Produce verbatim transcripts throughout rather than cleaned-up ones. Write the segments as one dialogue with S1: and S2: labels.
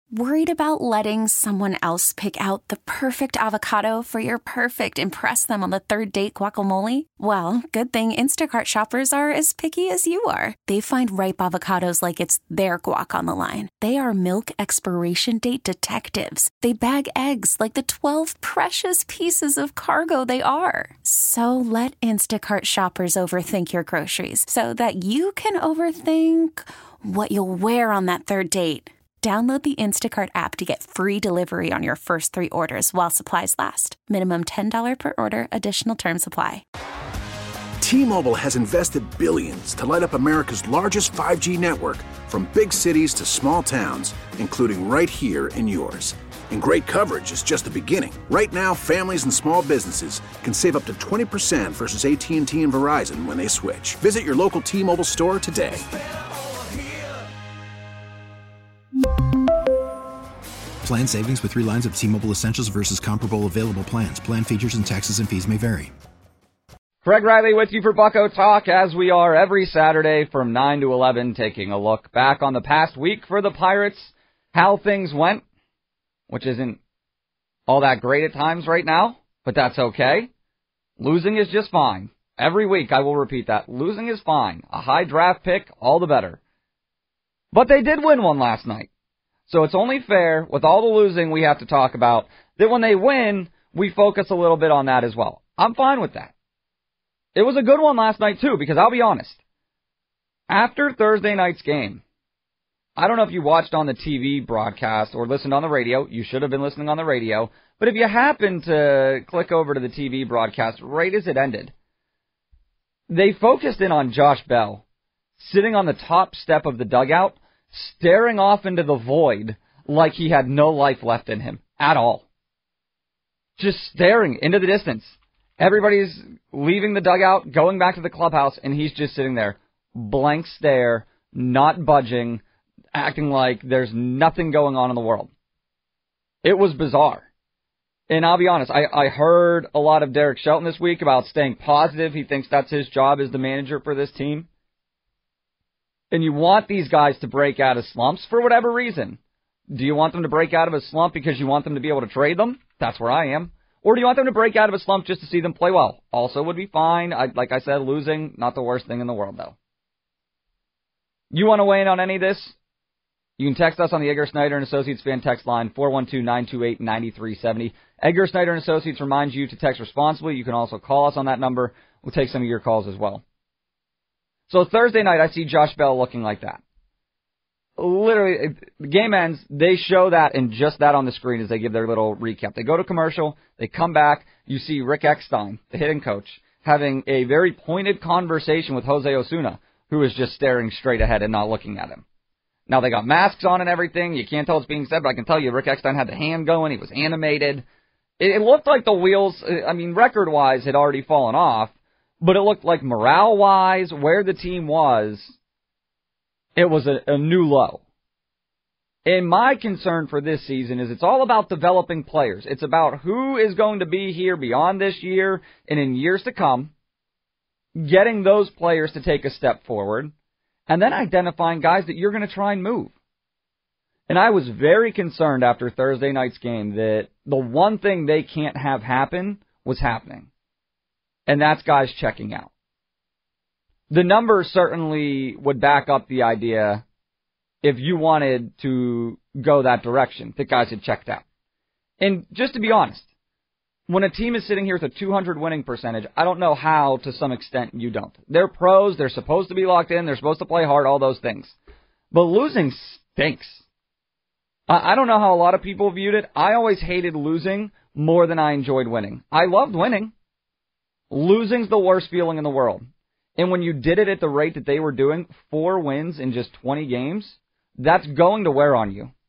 S1: Worried about letting someone else pick out the perfect avocado for your perfect impress them on the third date guacamole? Well, good thing Instacart shoppers are as picky as you are. They find ripe avocados like it's their guac on the line. They are milk expiration date detectives. They bag eggs like the twelve precious pieces of cargo they are. So let Instacart shoppers overthink your groceries so that you can overthink what you'll wear on that third date. Download the Instacart app to get free delivery on your first three orders while supplies last. Minimum ten dollars per order. Additional terms apply.
S2: T-Mobile has invested billions to light up America's largest five G network, from big cities to small towns, including right here in yours. And great coverage is just the beginning. Right now, families and small businesses can save up to twenty percent versus A T and T and Verizon when they switch. Visit your local T-Mobile store today.
S3: Plan savings with three lines of T-Mobile Essentials versus comparable available plans. Plan features and taxes and fees may vary.
S4: Craig Riley with you for Bucko Talk, as we are every Saturday from nine to eleven, taking a look back on the past week for the Pirates, how things went, which isn't all that great at times right now, but that's okay. Losing is just fine. Every week I will repeat that. Losing is fine. A high draft pick, all the better. But they did win one last night. So it's only fair, with all the losing we have to talk about, that when they win, we focus a little bit on that as well. I'm fine with that. It was a good one last night, too, because I'll be honest. After Thursday night's game, I don't know if you watched on the T V broadcast or listened on the radio. You should have been listening on the radio. But if you happened to click over to the T V broadcast right as it ended, they focused in on Josh Bell, sitting on the top step of the dugout, staring off into the void like he had no life left in him at all. Just staring into the distance. Everybody's leaving the dugout, going back to the clubhouse, and he's just sitting there, blank stare, not budging, acting like there's nothing going on in the world. It was bizarre. And I'll be honest, I, I heard a lot of Derek Shelton this week about staying positive. He thinks that's his job as the manager for this team. And you want these guys to break out of slumps for whatever reason. Do you want them to break out of a slump because you want them to be able to trade them? That's where I am. Or do you want them to break out of a slump just to see them play well? Also would be fine. I, like I said, losing, not the worst thing in the world, though. You want to weigh in on any of this? You can text us on the Edgar Snyder and Associates fan text line, four one two, nine two eight, nine three seven zero. Edgar Snyder and Associates reminds you to text responsibly. You can also call us on that number. We'll take some of your calls as well. So Thursday night, I see Josh Bell looking like that. Literally, the game ends, they show that and just that on the screen as they give their little recap. They go to commercial, they come back, you see Rick Eckstein, the hitting coach, having a very pointed conversation with Jose Osuna, who is just staring straight ahead and not looking at him. Now, they got masks on and everything. You can't tell what's being said, but I can tell you Rick Eckstein had the hand going. He was animated. It, it looked like the wheels, I mean, record-wise, had already fallen off. But it looked like morale-wise, where the team was, it was a, a new low. And my concern for this season is it's all about developing players. It's about who is going to be here beyond this year and in years to come, getting those players to take a step forward, and then identifying guys that you're going to try and move. And I was very concerned after Thursday night's game that the one thing they can't have happen was happening. And that's guys checking out. The numbers certainly would back up the idea if you wanted to go that direction, that guys had checked out. And just to be honest, when a team is sitting here with a two hundred winning percentage, I don't know how, to some extent, you don't. They're pros, they're supposed to be locked in, they're supposed to play hard, all those things. But losing stinks. I don't know how a lot of people viewed it. I always hated losing more than I enjoyed winning. I loved winning. Losing's the worst feeling in the world. And when you did it at the rate that they were doing, four wins in just twenty games, that's going to wear on you.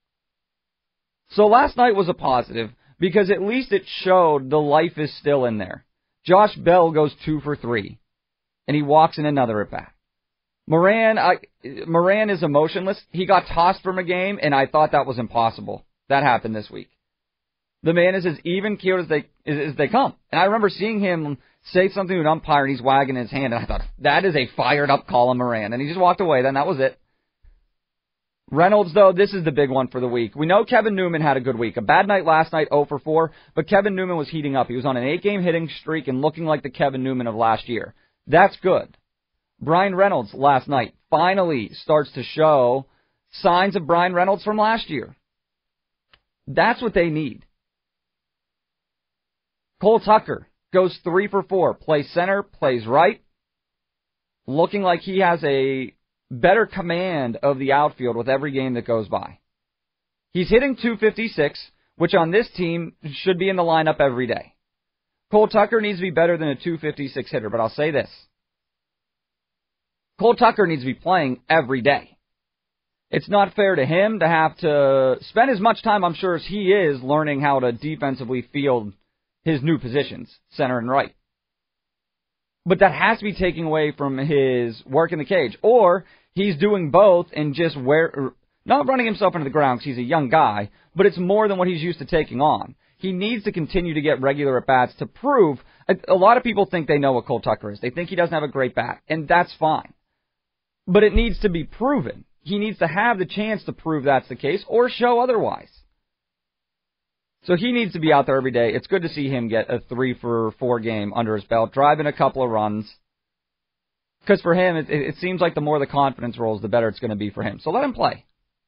S4: So last night was a positive because at least it showed the life is still in there. Josh Bell goes two for three, and he walks in another at bat. Moran, I, Moran is emotionless. He got tossed from a game, and I thought that was impossible. That happened this week. The man is as even-keeled as they as they come. And I remember seeing him say something to an umpire, and he's wagging his hand, and I thought, that is a fired-up call on Moran. And he just walked away, then that was it. Reynolds, though, this is the big one for the week. We know Kevin Newman had a good week. A bad night last night, oh for four, but Kevin Newman was heating up. He was on an eight-game hitting streak and looking like the Kevin Newman of last year. That's good. Brian Reynolds last night finally starts to show signs of Brian Reynolds from last year. That's what they need. Cole Tucker goes three for four, plays center, plays right, looking like he has a better command of the outfield with every game that goes by. He's hitting two fifty-six, which on this team should be in the lineup every day. Cole Tucker needs to be better than a two fifty-six hitter, but I'll say this. Cole Tucker needs to be playing every day. It's not fair to him to have to spend as much time, I'm sure, as he is learning how to defensively field his new positions, center and right. But that has to be taken away from his work in the cage. Or he's doing both and just wear, not running himself into the ground because he's a young guy, but it's more than what he's used to taking on. He needs to continue to get regular at-bats to prove. A, a lot of people think they know what Cole Tucker is. They think he doesn't have a great bat, and that's fine. But it needs to be proven. He needs to have the chance to prove that's the case or show otherwise. So he needs to be out there every day. It's good to see him get a three for four game under his belt, driving a couple of runs. Because for him, it, it seems like the more the confidence rolls, the better it's going to be for him. So let him play.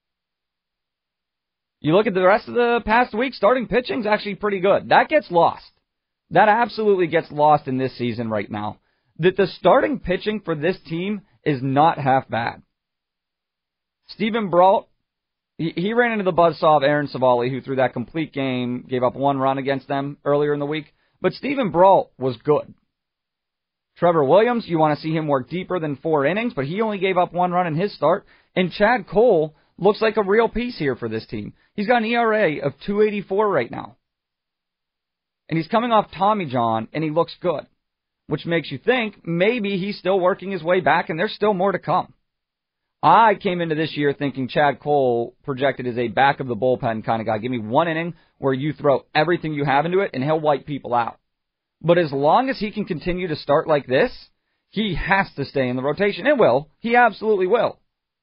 S4: You look at the rest of the past week, starting pitching's actually pretty good. That gets lost. That absolutely gets lost in this season right now. That the starting pitching for this team is not half bad. Steven Brault, he, he ran into the buzzsaw of Aaron Savali, who threw that complete game, gave up one run against them earlier in the week. But Steven Brault was good. Trevor Williams, you want to see him work deeper than four innings, but he only gave up one run in his start. And Chad Cole looks like a real piece here for this team. He's got an E R A of two eighty-four right now. And he's coming off Tommy John, and he looks good, which makes you think maybe he's still working his way back, and there's still more to come. I came into this year thinking Chad Cole projected as a back of the bullpen kind of guy. Give me one inning where you throw everything you have into it, and he'll wipe people out. But as long as he can continue to start like this, he has to stay in the rotation. It will. He absolutely will.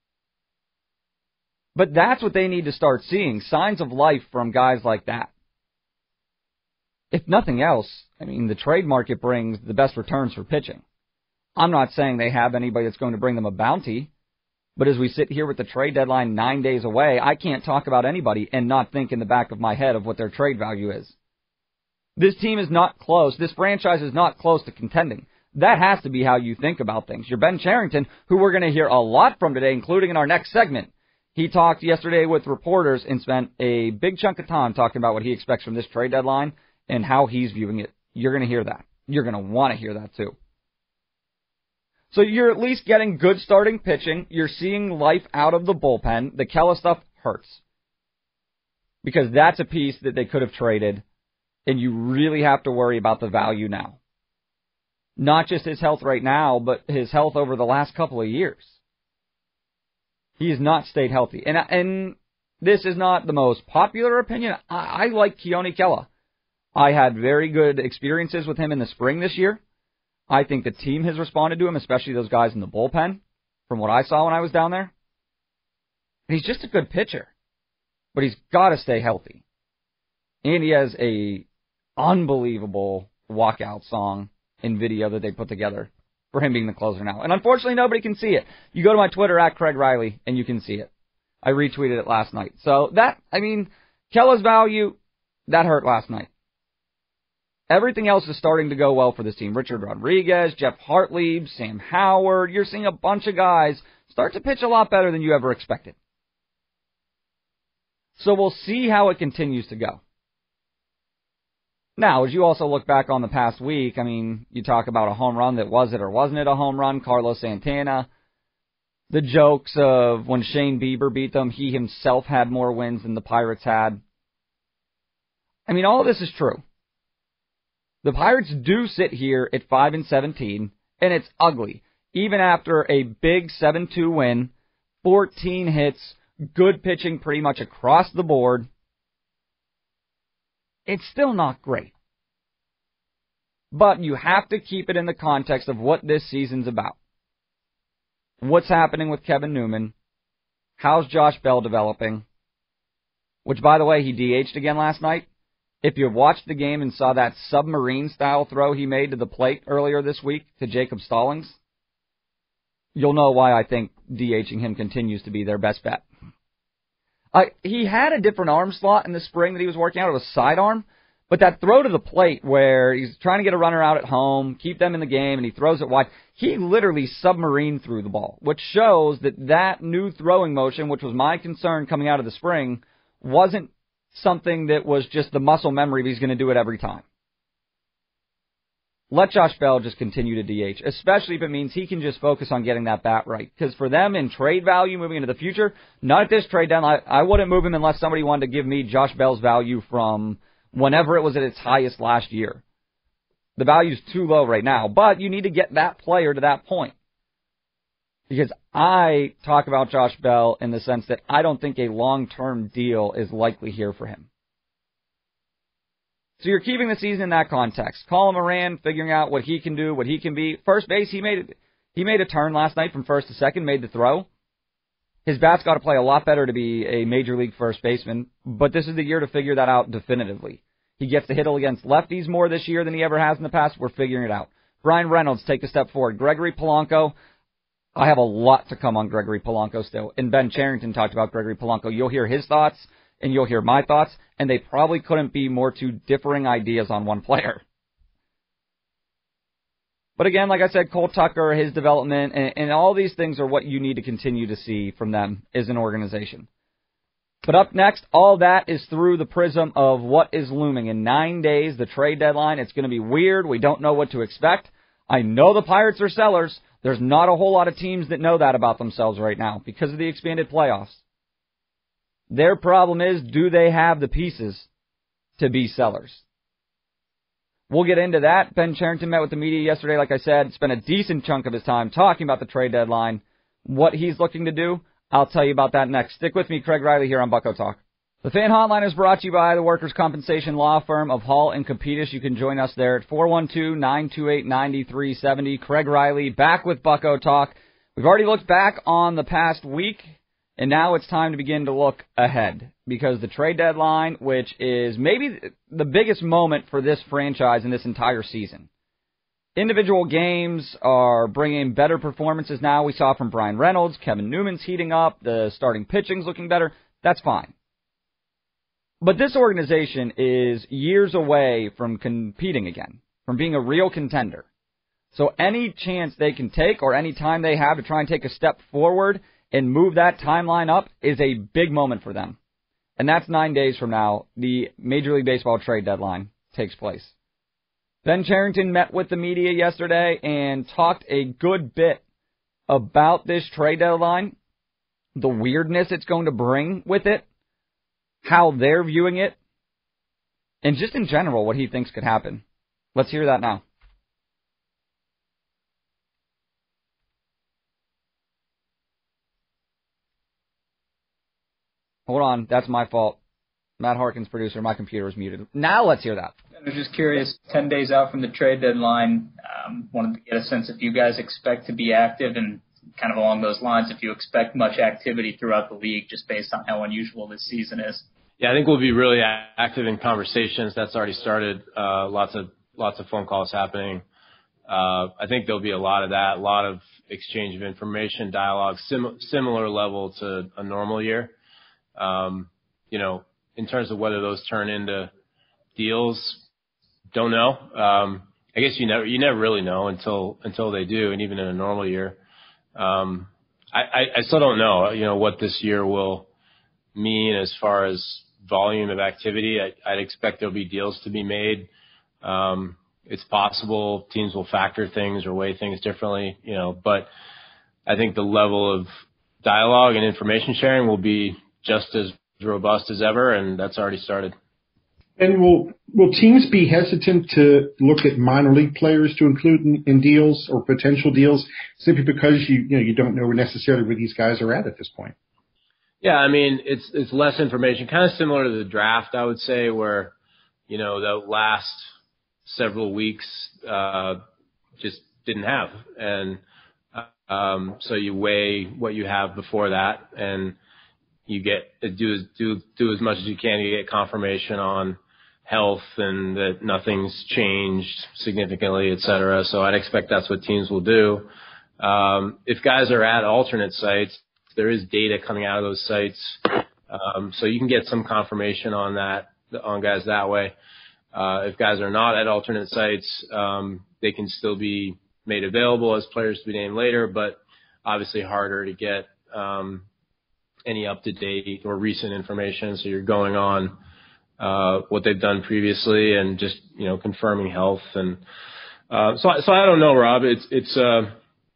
S4: But that's what they need to start seeing, signs of life from guys like that. If nothing else, I mean, the trade market brings the best returns for pitching. I'm not saying they have anybody that's going to bring them a bounty, but as we sit here with the trade deadline nine days away, I can't talk about anybody and not think in the back of my head of what their trade value is. This team is not close. This franchise is not close to contending. That has to be how you think about things. You're Ben Cherington, who we're going to hear a lot from today, including in our next segment. He talked yesterday with reporters and spent a big chunk of time talking about what he expects from this trade deadline and how he's viewing it. You're going to hear that. You're going to want to hear that too. So you're at least getting good starting pitching. You're seeing life out of the bullpen. The Kela stuff hurts because that's a piece that they could have traded, and you really have to worry about the value now. Not just his health right now, but his health over the last couple of years. He has not stayed healthy. And and this is not the most popular opinion. I, I like Keone Kela. I had very good experiences with him in the spring this year. I think the team has responded to him, especially those guys in the bullpen, from what I saw when I was down there. And he's just a good pitcher. But he's got to stay healthy. And he has a unbelievable walkout song and video that they put together for him being the closer now. And unfortunately, nobody can see it. You go to my Twitter, at Craig Riley, and you can see it. I retweeted it last night. So that, I mean, Kela's value, that hurt last night. Everything else is starting to go well for this team. Richard Rodriguez, Jeff Hartlieb, Sam Howard. You're seeing a bunch of guys start to pitch a lot better than you ever expected. So we'll see how it continues to go. Now, as you also look back on the past week, I mean, you talk about a home run that was it or wasn't it a home run, Carlos Santana. The jokes of when Shane Bieber beat them, he himself had more wins than the Pirates had. I mean, all of this is true. The Pirates do sit here at five and seventeen, and it's ugly. Even after a big seven two win, fourteen hits, good pitching pretty much across the board, it's still not great. But you have to keep it in the context of what this season's about. What's happening with Kevin Newman? how's Josh Bell developing? Which, by the way, he D H'd again last night. If you watched the game and saw that submarine-style throw he made to the plate earlier this week to Jacob Stallings, you'll know why I think DHing him continues to be their best bet. Uh, he had a different arm slot in the spring that he was working out. It was sidearm. But that throw to the plate where he's trying to get a runner out at home, keep them in the game, and he throws it wide, he literally submarined through the ball, which shows that that new throwing motion, which was my concern coming out of the spring, wasn't something that was just the muscle memory of he's going to do it every time. Let Josh Bell just continue to D H, especially if it means he can just focus on getting that bat right. Because for them in trade value moving into the future, not at this trade deadline, I, I wouldn't move him unless somebody wanted to give me Josh Bell's value from whenever it was at its highest last year. The value's too low right now, but you need to get that player to that point. Because I talk about Josh Bell in the sense that I don't think a long-term deal is likely here for him. So you're keeping the season in that context. Colin Moran figuring out what he can do, what he can be. First base, he made it, he made a turn last night from first to second, made the throw. His bat's got to play a lot better to be a major league first baseman, but this is the year to figure that out definitively. He gets to hit against lefties more this year than he ever has in the past. We're figuring it out. Brian Reynolds take a step forward. Gregory Polanco, I have a lot to come on Gregory Polanco still. And Ben Cherington talked about Gregory Polanco. You'll hear his thoughts, and you'll hear my thoughts, and they probably couldn't be more two differing ideas on one player. But again, like I said, Cole Tucker, his development, and, and all these things are what you need to continue to see from them as an organization. But up next, all that is through the prism of what is looming. In nine days, the trade deadline, it's going to be weird. We don't know what to expect. I know the Pirates are sellers. There's not a whole lot of teams that know that about themselves right now because of the expanded playoffs. Their problem is, do they have the pieces to be sellers? We'll get into that. Ben Cherington met with the media yesterday, like I said, spent a decent chunk of his time talking about the trade deadline, what he's looking to do. I'll tell you about that next. Stick with me, Craig Riley, here on Bucko Talk. The Fan Hotline is brought to you by the Workers' Compensation Law Firm of Hall and Capitas. You can join us there at four one two, nine two eight, nine three seven zero. Craig Riley, back with Bucko Talk. We've already looked back on the past week, and now it's time to begin to look ahead. Because the trade deadline, which is maybe the biggest moment for this franchise in this entire season. Individual games are bringing better performances now. We saw from Brian Reynolds, Kevin Newman's heating up, the starting pitching's looking better. That's fine. But this organization is years away from competing again, from being a real contender. So any chance they can take or any time they have to try and take a step forward and move that timeline up is a big moment for them. And that's nine days from now, the Major League Baseball trade deadline takes place. Ben Cherington met with the media yesterday and talked a good bit about this trade deadline, the weirdness it's going to bring with it, how they're viewing it, and just in general what he thinks could happen. Let's hear that now. Hold on, that's my fault. Matt Harkins, producer, my computer was muted. Now let's hear that.
S5: I was just curious, ten days out from the trade deadline, um, wanted to get a sense if you guys expect to be active and kind of along those lines, if you expect much activity throughout the league just based on how unusual this season is.
S6: Yeah, I think we'll be really active in conversations. That's already started. Uh, lots of lots of phone calls happening. Uh, I think there'll be a lot of that, a lot of exchange of information, dialogue, sim- similar level to a normal year. Um, you know, in terms of whether those turn into deals, don't know. Um, I guess you never, you never really know until, until they do. And even in a normal year, um, I, I, I still don't know, you know, what this year will mean as far as volume of activity. I, I'd expect there'll be deals to be made. Um, it's possible teams will factor things or weigh things differently, you know, but I think the level of dialogue and information sharing will be just as robust as ever, and that's already started.
S7: And will will teams be hesitant to look at minor league players to include in, in deals or potential deals simply because you you know you don't know necessarily where these guys are at at this point?
S6: Yeah, I mean it's it's less information, kind of similar to the draft, I would say, where you know the last several weeks uh, just didn't have, and um, so you weigh what you have before that and. you get do do do as much as you can to get confirmation on health and that nothing's changed significantly, et cetera. So I'd expect that's what teams will do. Um, if guys are at alternate sites, there is data coming out of those sites, um, so you can get some confirmation on that on guys that way. Uh, if guys are not at alternate sites, um, they can still be made available as players to be named later, but obviously harder to get um, any up-to-date or recent information. So you're going on uh, what they've done previously and just, you know, confirming health. And uh, so, so I don't know, Rob. It's it's uh,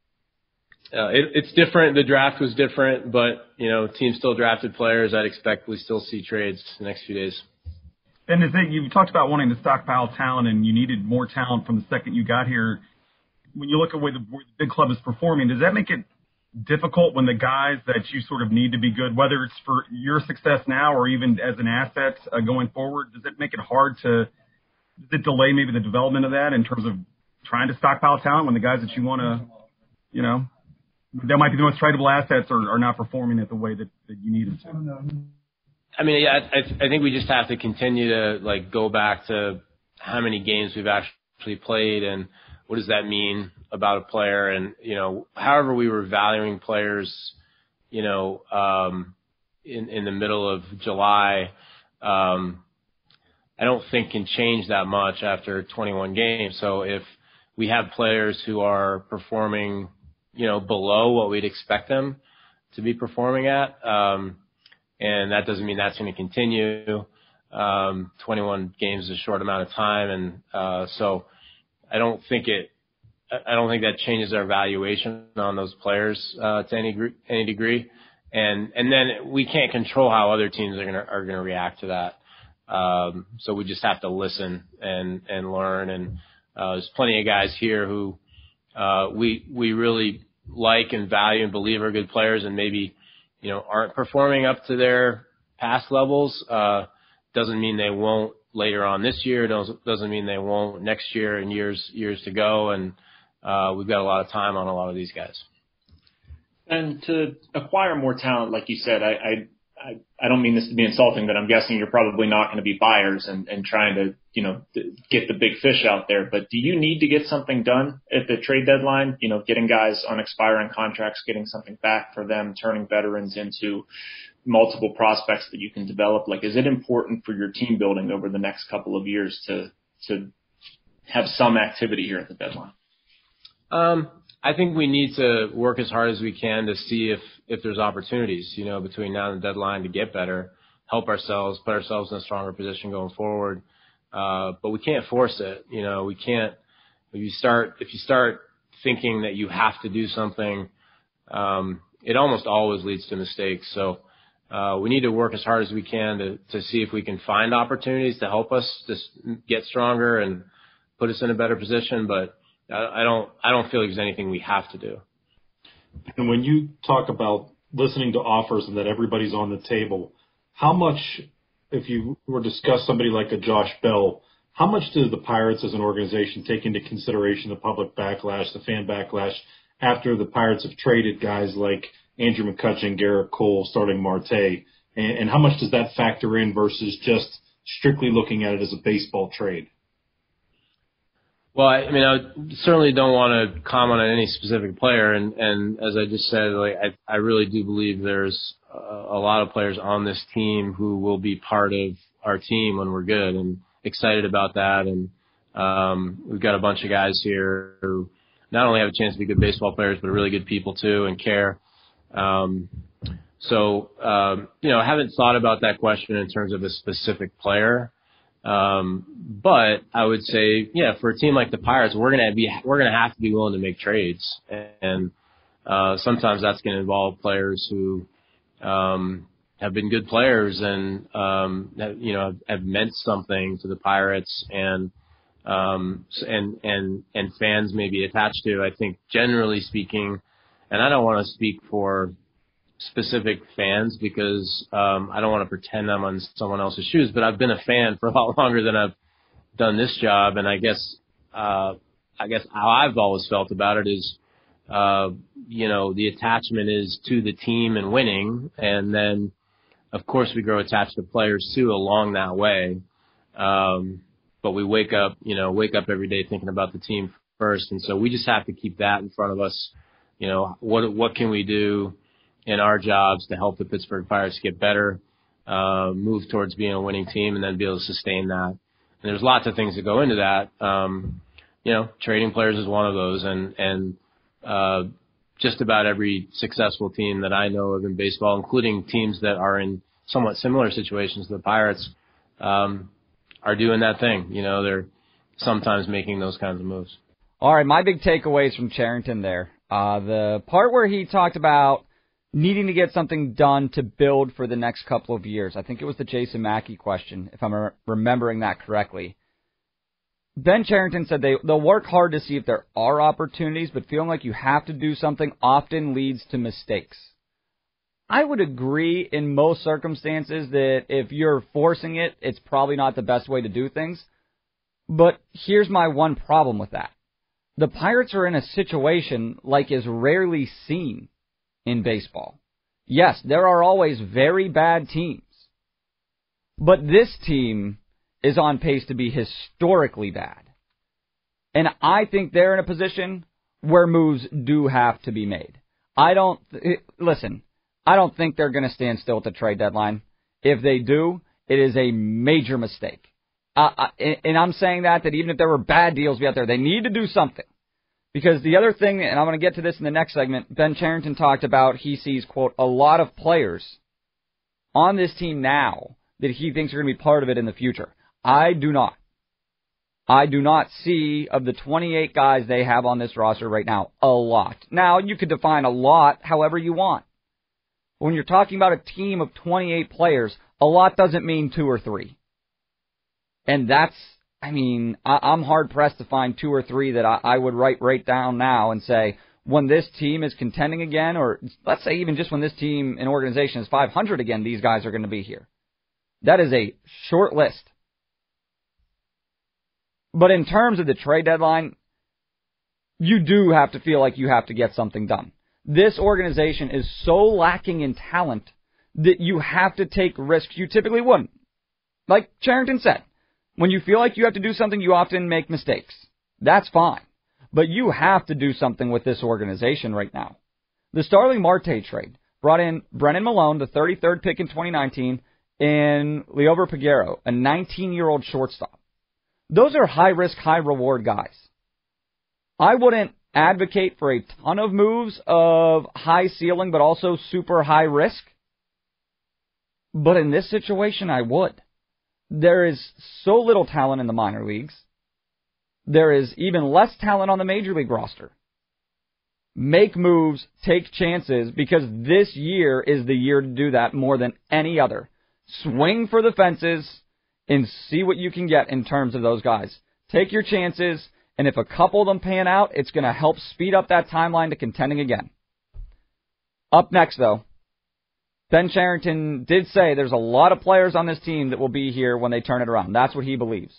S6: uh, it, it's different. The draft was different, but you know, teams still drafted players. I'd expect we still see trades the next few days.
S8: And the thing, you talked about wanting to stockpile talent, and you needed more talent from the second you got here. When you look at where the, where the big club is performing, does that make it difficult when the guys that you sort of need to be good, whether it's for your success now or even as an asset uh, going forward, does it make it hard to, does it delay maybe the development of that in terms of trying to stockpile talent when the guys that you want to, you know, that might be the most tradable assets are, are not performing at the way that, that you need them to?
S6: I mean, yeah, I, I think we just have to continue to like go back to how many games we've actually played and what does that mean about a player. And, you know, however we were valuing players, you know, um, in, in the middle of July, um, I don't think can change that much after twenty-one games. So if we have players who are performing, you know, below what we'd expect them to be performing at, um, and that doesn't mean that's going to continue. Um, twenty-one games is a short amount of time. And, uh, so I don't think it, I don't think that changes our valuation on those players, uh, to any, any degree. And, and then we can't control how other teams are going to, are going to react to that. Um, so we just have to listen and, and learn. And, uh, there's plenty of guys here who, uh, we, we really like and value and believe are good players and maybe, you know, aren't performing up to their past levels. Uh, doesn't mean they won't later on this year. Doesn't, doesn't mean they won't next year and years, years to go. And, uh, we've got a lot of time on a lot of these guys.
S9: And to acquire more talent, like you said, I, I, I, I don't mean this to be insulting, but I'm guessing you're probably not going to be buyers and, and trying to, you know, get the big fish out there. But do you need to get something done at the trade deadline? You know, getting guys on expiring contracts, getting something back for them, turning veterans into multiple prospects that you can develop. Like, is it important for your team building over the next couple of years to to have some activity here at the deadline?
S6: Um, I think we need to work as hard as we can to see if, if there's opportunities, you know, between now and the deadline to get better, help ourselves, put ourselves in a stronger position going forward. Uh, but we can't force it. You know, we can't, if you start, if you start thinking that you have to do something, um, it almost always leads to mistakes. So, uh, we need to work as hard as we can to, to see if we can find opportunities to help us just get stronger and put us in a better position. But I don't, I don't feel like there's anything we have to do.
S10: And when you talk about listening to offers and that everybody's on the table, how much, if you were to discuss somebody like a Josh Bell, how much do the Pirates as an organization take into consideration the public backlash, the fan backlash, after the Pirates have traded guys like Andrew McCutchen, Garrett Cole, starting Marte? And, and how much does that factor in versus just strictly looking at it as a baseball trade?
S6: Well, I mean, I certainly don't want to comment on any specific player, and, and as I just said, like I, I really do believe there's a, a lot of players on this team who will be part of our team when we're good, and excited about that. And um, we've got a bunch of guys here who not only have a chance to be good baseball players, but are really good people too and care. Um, so, um, you know, I haven't thought about that question in terms of a specific player. Um, but I would say, yeah, for a team like the Pirates, we're going to be, we're going to have to be willing to make trades. And, uh, sometimes that's going to involve players who, um, have been good players and, um, have, you know, have meant something to the Pirates and, um, and, and, and fans may be attached to. I think generally speaking, and I don't want to speak for specific fans because um, I don't want to pretend I'm on someone else's shoes, but I've been a fan for a lot longer than I've done this job, and I guess uh, I guess how I've always felt about it is, uh, you know, the attachment is to the team and winning, and then of course, we grow attached to players too along that way. Um, but we wake up, you know, wake up every day thinking about the team first. And so we just have to keep that in front of us. You know, what, what can we do in our jobs to help the Pittsburgh Pirates get better, uh, move towards being a winning team, and then be able to sustain that. And there's lots of things that go into that. Um, you know, trading players is one of those. And, and, uh, just about every successful team that I know of in baseball, including teams that are in somewhat similar situations to the Pirates, um, are doing that thing. You know, they're sometimes making those kinds of moves.
S4: All right, my big takeaways from Cherington there. Uh, the part where he talked about needing to get something done to build for the next couple of years. I think it was the Jason Mackey question, if I'm re- remembering that correctly. Ben Cherington said they, they'll work hard to see if there are opportunities, but feeling like you have to do something often leads to mistakes. I would agree in most circumstances that if you're forcing it, it's probably not the best way to do things. But here's my one problem with that. The Pirates are in a situation like is rarely seen in baseball. Yes, there are always very bad teams. But this team is on pace to be historically bad. And I think they're in a position where moves do have to be made. I don't, listen, I don't think they're going to stand still at the trade deadline. If they do, it is a major mistake. Uh, and I'm saying that, that even if there were bad deals out there, they need to do something. Because the other thing, and I'm going to get to this in the next segment, Ben Cherington talked about he sees, quote, a lot of players on this team now that he thinks are going to be part of it in the future. I do not. I do not see, of the twenty-eight guys they have on this roster right now, a lot. Now, you could define a lot however you want. When you're talking about a team of twenty-eight players, a lot doesn't mean two or three. And that's, I mean, I, I'm hard-pressed to find two or three that I, I would write right down now and say, when this team is contending again, or let's say even just when this team and organization is five hundred again, these guys are going to be here. That is a short list. But in terms of the trade deadline, you do have to feel like you have to get something done. This organization is so lacking in talent that you have to take risks you typically wouldn't. Like Cherington said, when you feel like you have to do something, you often make mistakes. That's fine. But you have to do something with this organization right now. The Starling Marte trade brought in Brennan Malone, the thirty-third pick in twenty nineteen, and Liover Peguero, a nineteen-year-old shortstop. Those are high-risk, high-reward guys. I wouldn't advocate for a ton of moves of high ceiling but also super high risk. But in this situation, I would. There is so little talent in the minor leagues. There is even less talent on the major league roster. Make moves, take chances, because this year is the year to do that more than any other. Swing for the fences and see what you can get in terms of those guys. Take your chances, and if a couple of them pan out, it's going to help speed up that timeline to contending again. Up next, though, Ben Cherington did say there's a lot of players on this team that will be here when they turn it around. That's what he believes.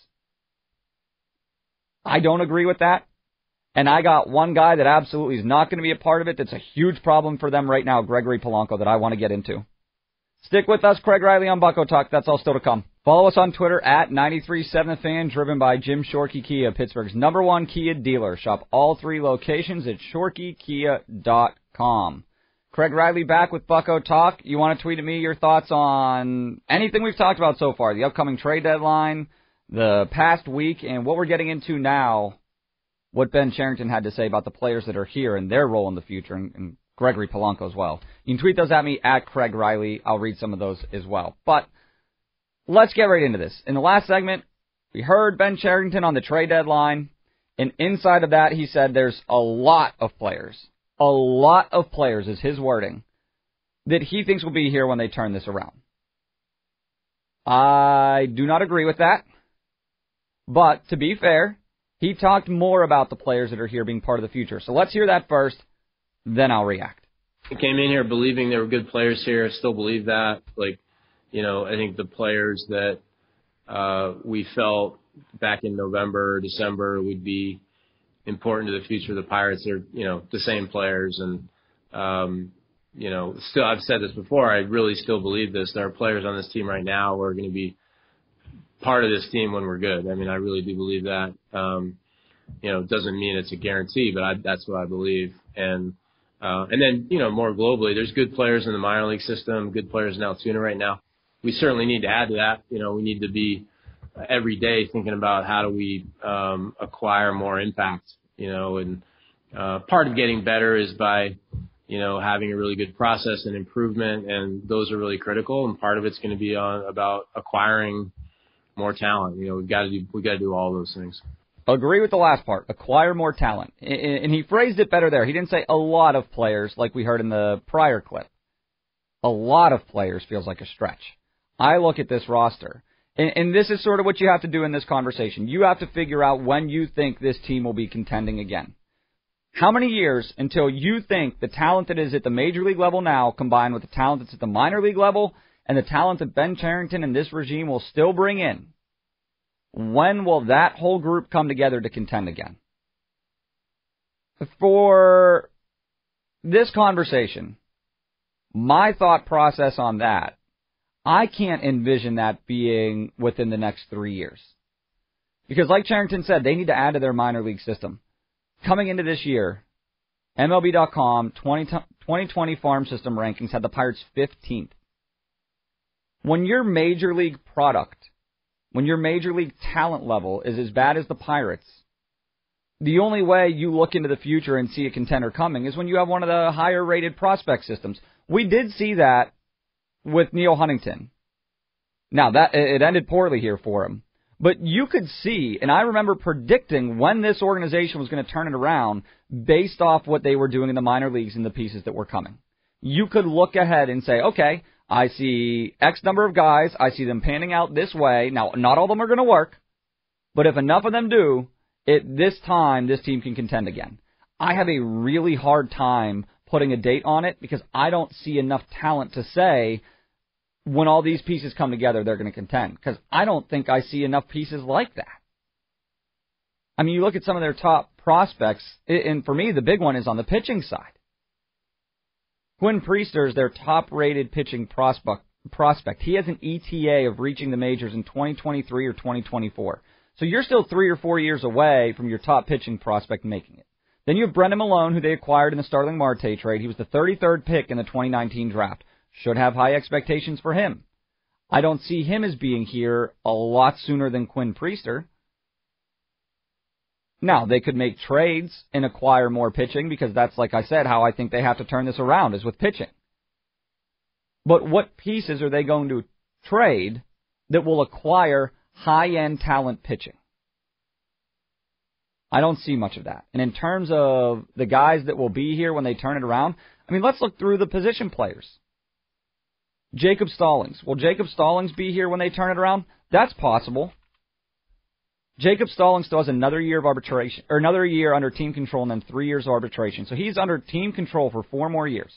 S4: I don't agree with that. And I got one guy that absolutely is not going to be a part of it that's a huge problem for them right now, Gregory Polanco, that I want to get into. Stick with us, Craig Riley on Bucko Talk. That's all still to come. Follow us on Twitter at ninety-three point seven The Fan, driven by Jim Shorkey Kia, Pittsburgh's number one Kia dealer. Shop all three locations at shorkey kia dot com. Craig Riley back with Bucko Talk. You want to tweet at me your thoughts on anything we've talked about so far, the upcoming trade deadline, the past week, and what we're getting into now, what Ben Cherington had to say about the players that are here and their role in the future, and, and Gregory Polanco as well. You can tweet those at me at Craig Riley. I'll read some of those as well. But let's get right into this. In the last segment, we heard Ben Cherington on the trade deadline, and inside of that, he said there's a lot of players, a lot of players is his wording, that he thinks will be here when they turn this around. I do not agree with that, but to be fair, he talked more about the players that are here being part of the future. So let's hear that first, then I'll react.
S6: I came in here believing there were good players here. I still believe that. Like, you know, I think the players that uh, we felt back in November or December would be important to the future of the Pirates are, you know, the same players. And, um, you know, still, I've said this before, I really still believe this. There are players on this team right now who are going to be part of this team when we're good. I mean, I really do believe that. Um, you know, it doesn't mean it's a guarantee, but I, that's what I believe. And, uh, and then, you know, more globally, there's good players in the minor league system, good players in Altoona right now. We certainly need to add to that. You know, we need to be every day thinking about how do we, um, acquire more impact, you know, and, uh, part of getting better is by, you know, having a really good process and improvement, and those are really critical. And part of it's going to be on about acquiring more talent. You know, we've got to do, we've got to do all those things.
S4: Agree with the last part. Acquire more talent. And he phrased it better there. He didn't say a lot of players like we heard in the prior clip. A lot of players feels like a stretch. I look at this roster, and, and this is sort of what you have to do in this conversation. You have to figure out when you think this team will be contending again. How many years until you think the talent that is at the major league level now combined with the talent that's at the minor league level and the talent that Ben Cherington and this regime will still bring in, when will that whole group come together to contend again? For this conversation, my thought process on that, I can't envision that being within the next three years. Because like Cherington said, they need to add to their minor league system. Coming into this year, M L B dot com twenty twenty farm system rankings had the Pirates fifteenth. When your major league product, when your major league talent level is as bad as the Pirates, the only way you look into the future and see a contender coming is when you have one of the higher rated prospect systems. We did see that with Neil Huntington. Now, that it ended poorly here for him. But you could see, and I remember predicting when this organization was going to turn it around based off what they were doing in the minor leagues and the pieces that were coming. You could look ahead and say, okay, I see X number of guys. I see them panning out this way. Now, not all of them are going to work, but if enough of them do, at this time, this team can contend again. I have a really hard time putting a date on it because I don't see enough talent to say when all these pieces come together, they're going to contend. Because I don't think I see enough pieces like that. I mean, you look at some of their top prospects, and for me, the big one is on the pitching side. Quinn Priester is their top-rated pitching prospect. prospect. He has an E T A of reaching the majors in twenty twenty-three or twenty twenty-four. So you're still three or four years away from your top pitching prospect making it. Then you have Brendan Malone, who they acquired in the Starling Marte trade. He was the thirty-third pick in the twenty nineteen draft. Should have high expectations for him. I don't see him as being here a lot sooner than Quinn Priester. Now, they could make trades and acquire more pitching because that's, like I said, how I think they have to turn this around is with pitching. But what pieces are they going to trade that will acquire high-end talent pitching? I don't see much of that. And in terms of the guys that will be here when they turn it around, I mean, let's look through the position players. Jacob Stallings. Will Jacob Stallings be here when they turn it around? That's possible. Jacob Stallings still has another year of arbitration, or another year under team control and then three years of arbitration. So he's under team control for four more years.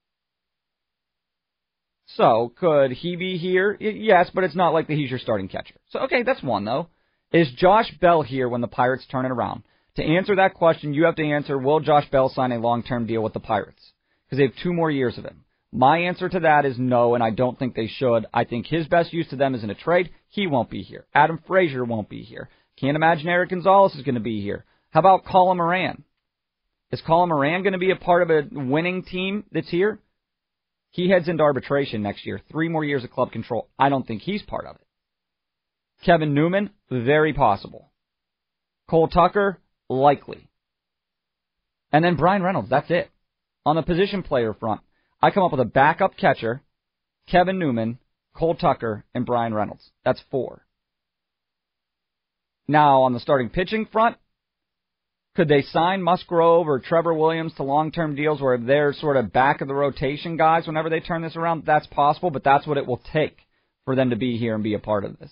S4: So could he be here? Yes, but it's not like that he's your starting catcher. So, okay, that's one, though. Is Josh Bell here when the Pirates turn it around? To answer that question, you have to answer, will Josh Bell sign a long-term deal with the Pirates? Because they have two more years of him. My answer to that is no, and I don't think they should. I think his best use to them is in a trade. He won't be here. Adam Frazier won't be here. Can't imagine Eric Gonzalez is going to be here. How about Colin Moran? Is Colin Moran going to be a part of a winning team that's here? He heads into arbitration next year. Three more years of club control. I don't think he's part of it. Kevin Newman, very possible. Cole Tucker, likely. And then Brian Reynolds, that's it. On the position player front, I come up with a backup catcher, Kevin Newman, Cole Tucker, and Brian Reynolds. That's four. Now, on the starting pitching front, could they sign Musgrove or Trevor Williams to long-term deals where they're sort of back of the rotation guys whenever they turn this around? That's possible, but that's what it will take for them to be here and be a part of this.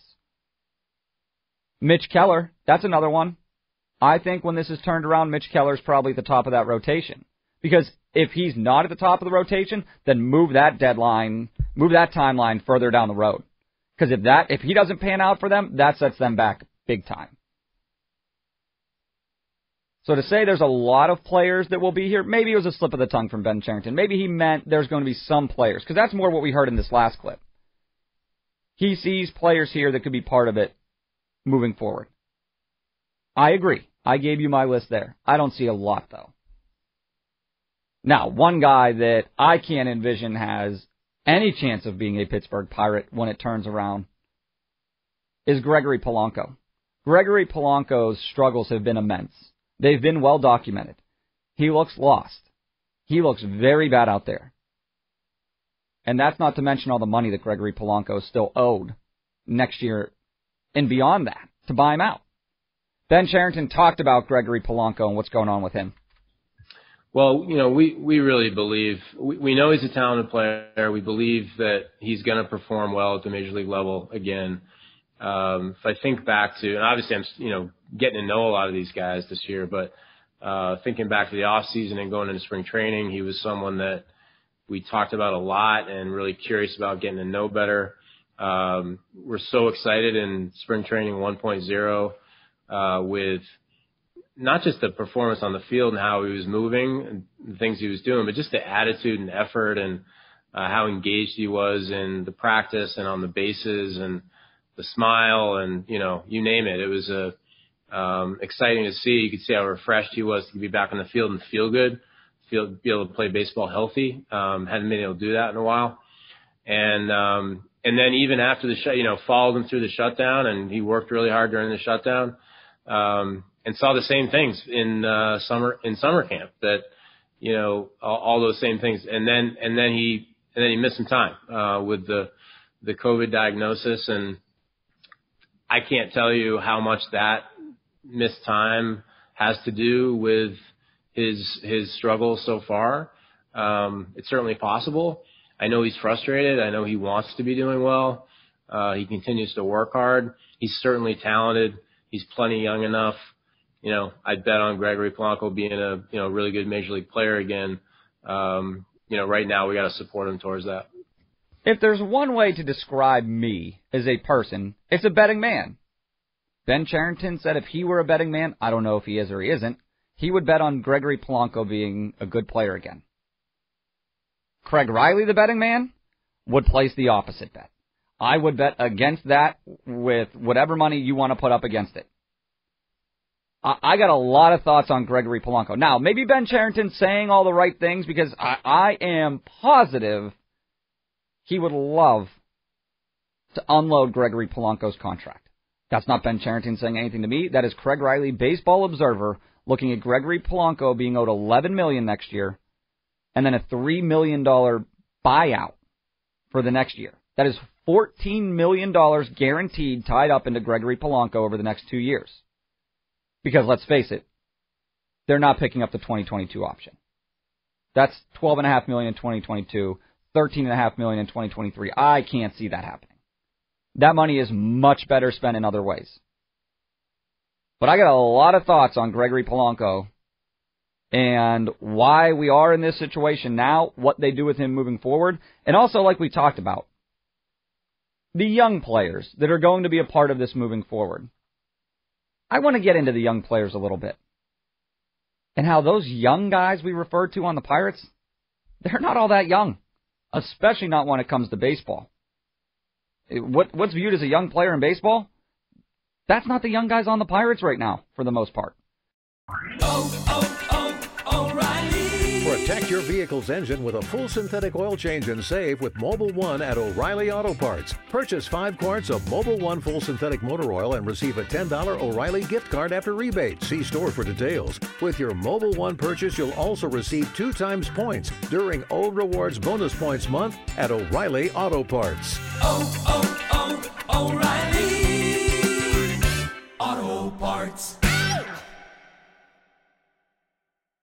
S4: Mitch Keller, that's another one. I think when this is turned around, Mitch Keller's probably at the top of that rotation. Because if he's not at the top of the rotation, then move that deadline, move that timeline further down the road. Because if that, if he doesn't pan out for them, that sets them back big time. So to say there's a lot of players that will be here, maybe it was a slip of the tongue from Ben Cherington. Maybe he meant there's going to be some players, because that's more what we heard in this last clip. He sees players here that could be part of it moving forward. I agree. I gave you my list there. I don't see a lot, though. Now, one guy that I can't envision has any chance of being a Pittsburgh Pirate when it turns around is Gregory Polanco. Gregory Polanco's struggles have been immense. They've been well documented. He looks lost. He looks very bad out there. And that's not to mention all the money that Gregory Polanco is still owed next year and beyond that to buy him out. Ben Cherington talked about Gregory Polanco and what's going on with him.
S6: Well, you know, we, we really believe, we, we know he's a talented player. We believe that he's going to perform well at the major league level again. Um, if I think back to, and obviously I'm, you know, getting to know a lot of these guys this year, but uh, thinking back to the off season and going into spring training, he was someone that we talked about a lot and really curious about getting to know better. Um, we're so excited in spring training one point oh uh, with not just the performance on the field and how he was moving and the things he was doing, but just the attitude and effort and uh, how engaged he was in the practice and on the bases and the smile and, you know, you name it. It was a, um, exciting to see. You could see how refreshed he was to be back on the field and feel good, feel, be able to play baseball healthy. Um, hadn't been able to do that in a while. And, um, and then even after the shut, you know, followed him through the shutdown, and he worked really hard during the shutdown. Um, and saw the same things in, uh, summer, in summer camp that, you know, all, all those same things. And then, and then he, and then he missed some time, uh, with the, the COVID diagnosis. And I can't tell you how much that missed time has to do with his, his struggles so far. Um, it's certainly possible. I know he's frustrated. I know he wants to be doing well. Uh, he continues to work hard. He's certainly talented. He's plenty young enough. You know, I'd bet on Gregory Polanco being a, you know, really good major league player again. Um, you know, right now we got to support him towards that.
S4: If there's one way to describe me as a person, it's a betting man. Ben Cherington said if he were a betting man, I don't know if he is or he isn't, he would bet on Gregory Polanco being a good player again. Craig Riley, the betting man, would place the opposite bet. I would bet against that with whatever money you want to put up against it. I got a lot of thoughts on Gregory Polanco. Now, maybe Ben Cherington's saying all the right things because I, I am positive he would love to unload Gregory Polanco's contract. That's not Ben Cherington saying anything to me. That is Craig Riley, Baseball Observer, looking at Gregory Polanco being owed eleven million dollars next year and then a three million dollars buyout for the next year. That is fourteen million dollars guaranteed tied up into Gregory Polanco over the next two years. Because let's face it, they're not picking up the twenty twenty-two option. That's twelve point five million dollars in twenty twenty-two, thirteen point five million dollars in twenty twenty-three. I can't see that happening. That money is much better spent in other ways. But I got a lot of thoughts on Gregory Polanco and why we are in this situation now, what they do with him moving forward, and also, like we talked about, the young players that are going to be a part of this moving forward. I want to get into the young players a little bit and how those young guys we referred to on the Pirates, they're not all that young, especially not when it comes to baseball. What, what's viewed as a young player in baseball, that's not the young guys on the Pirates right now, for the most part.
S11: Oh, oh, oh, O'Reilly. Protect your vehicle's engine with a full synthetic oil change and save with Mobil one at O'Reilly Auto Parts. Purchase five quarts of Mobil one full synthetic motor oil and receive a ten dollars O'Reilly gift card after rebate. See store for details. With your Mobil one purchase, you'll also receive two times points during O Rewards Bonus Points Month at O'Reilly Auto Parts.
S12: Oh, oh, oh, O'Reilly.